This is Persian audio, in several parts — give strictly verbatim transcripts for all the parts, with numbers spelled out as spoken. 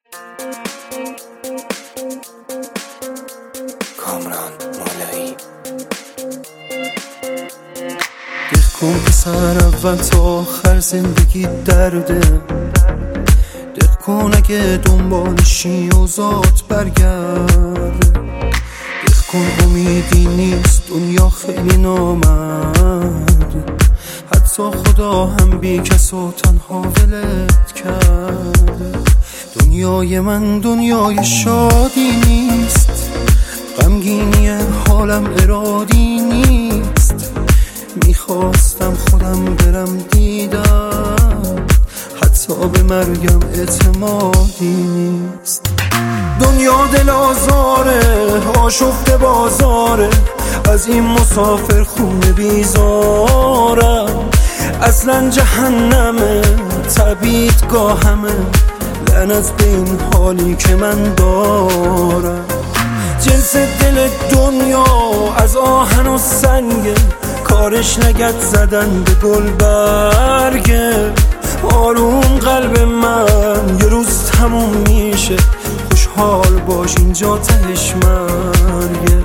کامران مالایی. دل کن پسر اول تا آخر زندگی درده، دل کن اگه دنبالشی و ذات برگرد، دل کن امیدی نیست دنیا خیلی نامرد، حتی خدا هم بی کس و تنها ولت کرد. دنیای من دنیای شادی نیست، غمگینی حالم ارادی نیست، میخواستم خودم برم دیدم، حتی به مرگم اعتمادی نیست. دنیا دل آزاره، آشفته بازاره، از این مسافر خونه بیزارم، اصلا جهنمه تبیدگاهمه، لعنت به این حالی که من دارم. جنس دل دنیا از آهن و سنگه، کارش نگت زدن به گل برگه. آروم قلب من یه روز تموم میشه، خوشحال باش اینجا تهش مرگه.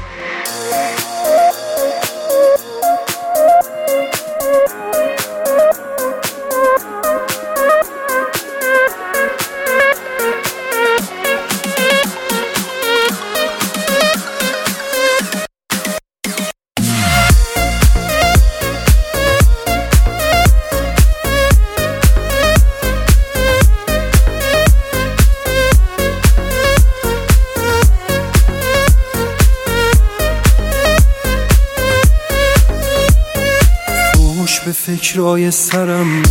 به فکرای سرم،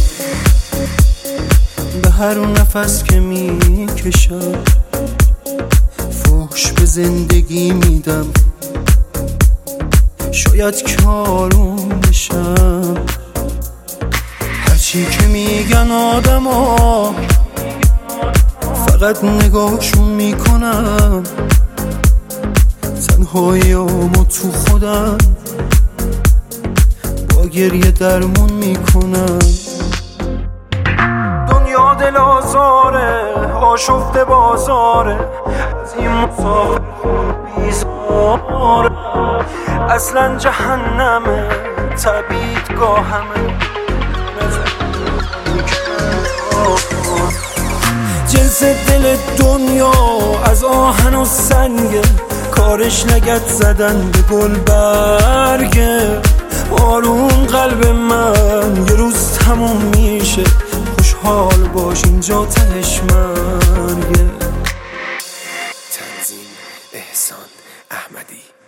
به هر نفس که میکشم، فحش به زندگی میدم، شاید که آروم بشم. هرچی که میگن آدم ها فقط نگاهشون میکنم، تنهاییامو تو خودم با گریه درمون میکنم. دنیا دل آزاره، آشفته بازاره، از این مسافر خون بیزاره، اصلا جهنمه تبیدگاهمه. جنس دل دنیا از آهن و سنگه، کارش نگت زدن به گل برگه. آروم قلب من یه روز تموم میشه، خوشحال باش اینجا تهش مرگه. تنظیم احسان احمدی.